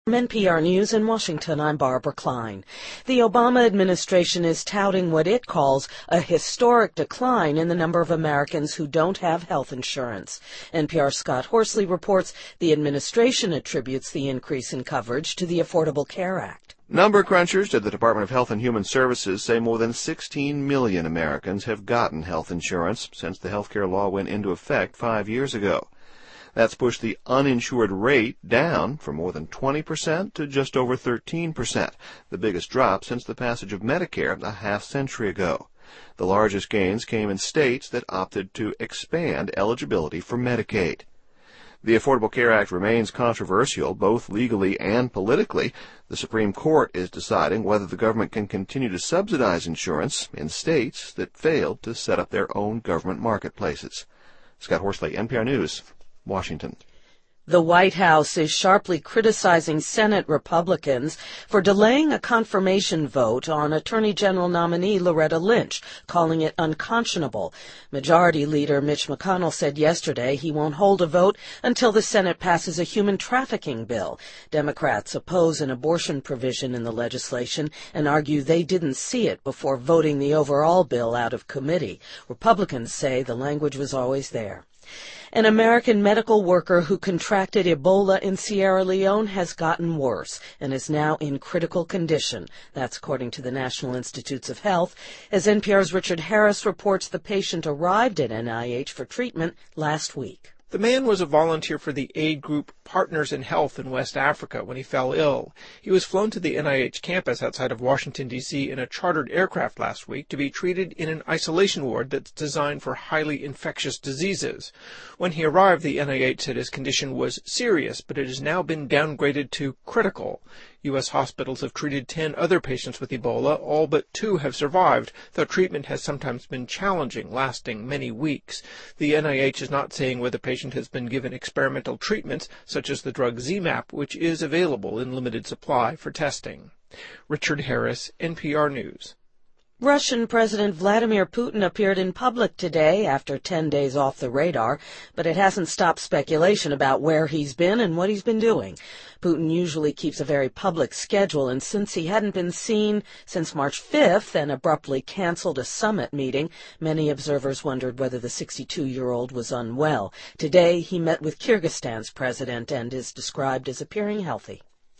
From NPR News in Washington, I'm Barbara Klein. The Obama administration is touting what it calls a historic decline in the number of Americans who don't have health insurance. NPR's Scott Horsley reports the administration attributes the increase in coverage to the Affordable Care Act. Number crunchers at the Department of Health and Human Services say more than 16 million Americans have gotten health insurance since the health care law went into effect 5 years ago. That's pushed the uninsured rate down from more than 20% to just over 13%, the biggest drop since the passage of Medicare a half-century ago. The largest gains came in states that opted to expand eligibility for Medicaid. The Affordable Care Act remains controversial, both legally and politically. The Supreme Court is deciding whether the government can continue to subsidize insurance in states that failed to set up their own government marketplaces. Scott Horsley, NPR News, Washington. The White House is sharply criticizing Senate Republicans for delaying a confirmation vote on Attorney General nominee Loretta Lynch, calling it unconscionable. Majority Leader Mitch McConnell said yesterday he won't hold a vote until the Senate passes a human trafficking bill. Democrats oppose an abortion provision in the legislation and argue they didn't see it before voting the overall bill out of committee. Republicans say the language was always there. An American medical worker who contracted Ebola in Sierra Leone has gotten worse and is now in critical condition. That's according to the National Institutes of Health. As NPR's Richard Harris reports, the patient arrived at NIH for treatment last week. The man was a volunteer for the aid group Partners in Health in West Africa when he fell ill. He was flown to the NIH campus outside of Washington, D.C. in a chartered aircraft last week to be treated in an isolation ward that's designed for highly infectious diseases. When he arrived, the NIH said his condition was serious, but it has now been downgraded to critical. U.S. hospitals have treated 10 other patients with Ebola. All but 2 have survived, though treatment has sometimes been challenging, lasting many weeks. The NIH is not saying whether the patient has been given experimental treatments, such as the drug ZMapp, which is available in limited supply for testing. Richard Harris, NPR News. Russian President Vladimir Putin appeared in public today after 10 days off the radar, but it hasn't stopped speculation about where he's been and what he's been doing. Putin usually keeps a very public schedule, and since he hadn't been seen since March 5th and abruptly canceled a summit meeting, many observers wondered whether the 62-year-old was unwell. Today, he met with Kyrgyzstan's president and is described as appearing healthy.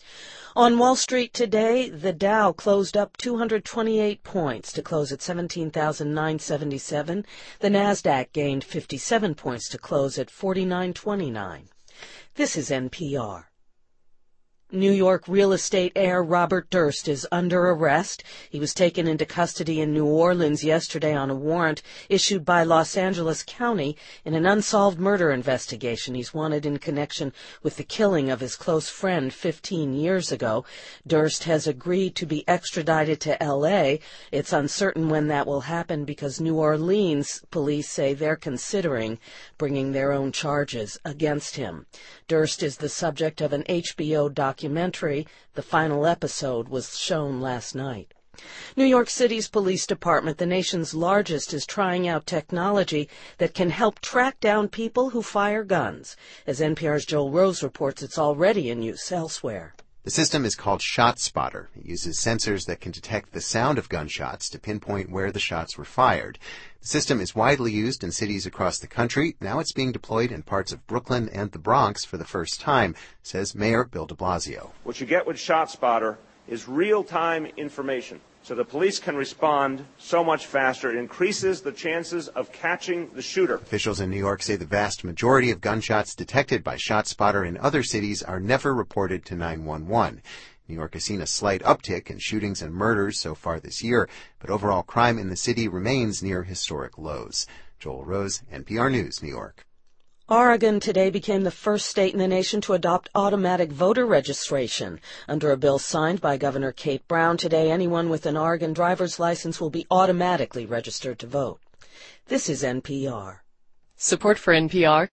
On Wall Street today, the Dow closed up 228 points to close at 17,977. The Nasdaq gained 57 points to close at 4929. This is NPR. New York real estate heir Robert Durst is under arrest. He was taken into custody in New Orleans yesterday on a warrant issued by Los Angeles County in an unsolved murder investigation. He's wanted in connection with the killing of his close friend 15 years ago. Durst has agreed to be extradited to L.A. It's uncertain when that will happen because New Orleans police say they're considering bringing their own charges against him. Durst is the subject of an HBO documentary. The final episode was shown last night. New York City's police department, the nation's largest, is trying out technology that can help track down people who fire guns. As NPR's Joel Rose reports, it's already in use elsewhere. The system is called ShotSpotter. It uses sensors that can detect the sound of gunshots to pinpoint where the shots were fired. The system is widely used in cities across the country. Now it's being deployed in parts of Brooklyn and the Bronx for the first time, says Mayor Bill de Blasio. What you get with ShotSpotter is real-time information. So the police can respond so much faster. It increases the chances of catching the shooter. Officials in New York say the vast majority of gunshots detected by ShotSpotter in other cities are never reported to 911. New York has seen a slight uptick in shootings and murders so far this year, but overall crime in the city remains near historic lows. Joel Rose, NPR News, New York. Oregon today became the first state in the nation to adopt automatic voter registration. Under a bill signed by Governor Kate Brown today, anyone with an Oregon driver's license will be automatically registered to vote. This is NPR. Support for NPR